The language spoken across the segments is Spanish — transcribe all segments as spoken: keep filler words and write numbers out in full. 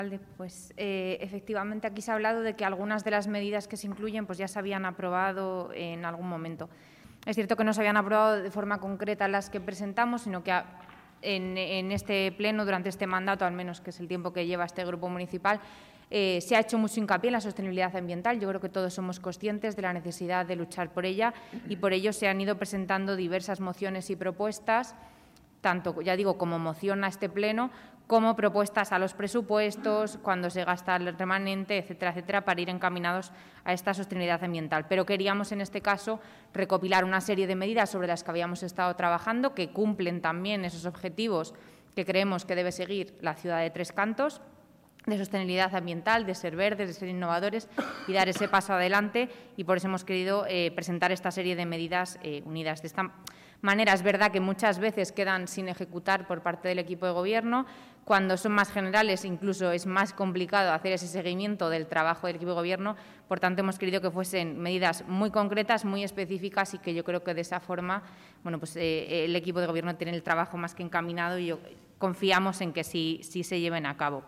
Pues eh, efectivamente aquí se ha hablado de que algunas de las medidas que se incluyen pues ya se habían aprobado en algún momento. Es cierto que no se habían aprobado de forma concreta las que presentamos, sino que en, en este pleno, durante este mandato, al menos que es el tiempo que lleva este grupo municipal, eh, se ha hecho mucho hincapié en la sostenibilidad ambiental. Yo creo que todos somos conscientes de la necesidad de luchar por ella y por ello se han ido presentando diversas mociones y propuestas, tanto, ya digo, como moción a este pleno, como propuestas a los presupuestos, cuando se gasta el remanente, etcétera, etcétera, para ir encaminados a esta sostenibilidad ambiental. Pero queríamos, en este caso, recopilar una serie de medidas sobre las que habíamos estado trabajando, que cumplen también esos objetivos que creemos que debe seguir la ciudad de Tres Cantos, de sostenibilidad ambiental, de ser verdes, de ser innovadores y dar ese paso adelante, y por eso hemos querido eh, presentar esta serie de medidas eh, unidas. De esta manera, es verdad que muchas veces quedan sin ejecutar por parte del equipo de Gobierno. Cuando son más generales, incluso es más complicado hacer ese seguimiento del trabajo del equipo de Gobierno. Por tanto, hemos querido que fuesen medidas muy concretas, muy específicas, y que yo creo que de esa forma, bueno, pues eh, el equipo de Gobierno tiene el trabajo más que encaminado y yo, confiamos en que sí, sí se lleven a cabo.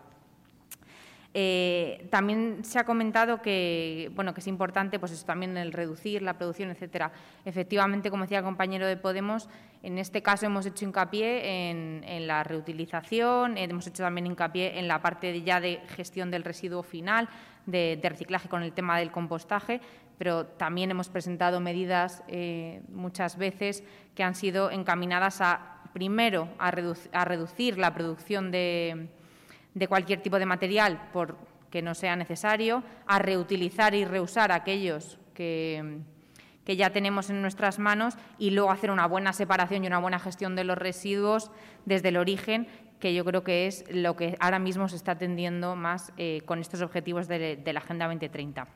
Eh, también se ha comentado que, bueno, que es importante pues eso, también el reducir la producción, etcétera. Efectivamente, como decía el compañero de Podemos, en este caso hemos hecho hincapié en, en la reutilización, eh, hemos hecho también hincapié en la parte de, ya de gestión del residuo final, de, de reciclaje con el tema del compostaje, pero también hemos presentado medidas eh, muchas veces que han sido encaminadas a, primero, a, redu a reducir la producción de de cualquier tipo de material por que no sea necesario, a reutilizar y reusar aquellos que, que ya tenemos en nuestras manos y luego hacer una buena separación y una buena gestión de los residuos desde el origen, que yo creo que es lo que ahora mismo se está atendiendo más eh, con estos objetivos de, de la Agenda veinte treinta.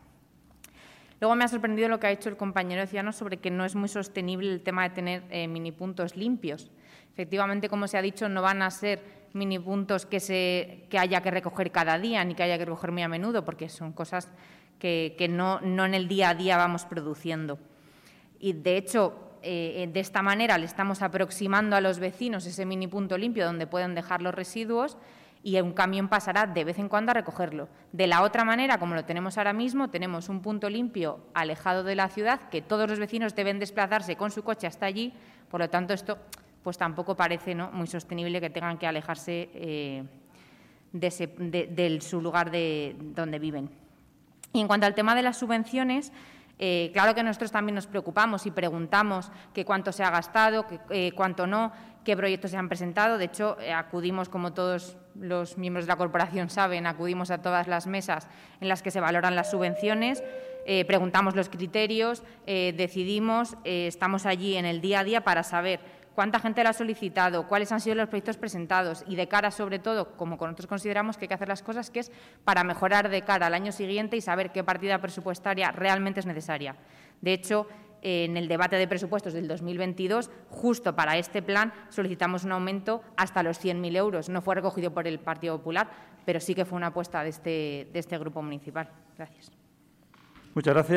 Luego me ha sorprendido lo que ha hecho el compañero de Ciudadanos sobre que no es muy sostenible el tema de tener eh, minipuntos limpios. Efectivamente, como se ha dicho, no van a ser minipuntos que, se, que haya que recoger cada día ni que haya que recoger muy a menudo, porque son cosas que, que no, no en el día a día vamos produciendo. Y, de hecho, eh, de esta manera le estamos aproximando a los vecinos ese minipunto limpio donde pueden dejar los residuos y un camión pasará de vez en cuando a recogerlo. De la otra manera, como lo tenemos ahora mismo, tenemos un punto limpio alejado de la ciudad que todos los vecinos deben desplazarse con su coche hasta allí. Por lo tanto, esto pues tampoco parece, ¿no?, muy sostenible que tengan que alejarse eh, de, ese, de, de su lugar de donde viven. Y en cuanto al tema de las subvenciones, eh, claro que nosotros también nos preocupamos y preguntamos que cuánto se ha gastado, que, eh, cuánto no, qué proyectos se han presentado. De hecho, eh, acudimos, como todos los miembros de la corporación saben, acudimos a todas las mesas en las que se valoran las subvenciones, eh, preguntamos los criterios, eh, decidimos, eh, estamos allí en el día a día para saber cuánta gente lo ha solicitado, cuáles han sido los proyectos presentados y de cara, sobre todo, como nosotros consideramos que hay que hacer las cosas, que es para mejorar de cara al año siguiente y saber qué partida presupuestaria realmente es necesaria. De hecho, en el debate de presupuestos del dos mil veintidós, justo para este plan, solicitamos un aumento hasta los cien mil euros. No fue recogido por el Partido Popular, pero sí que fue una apuesta de este, de este grupo municipal. Gracias. Muchas gracias.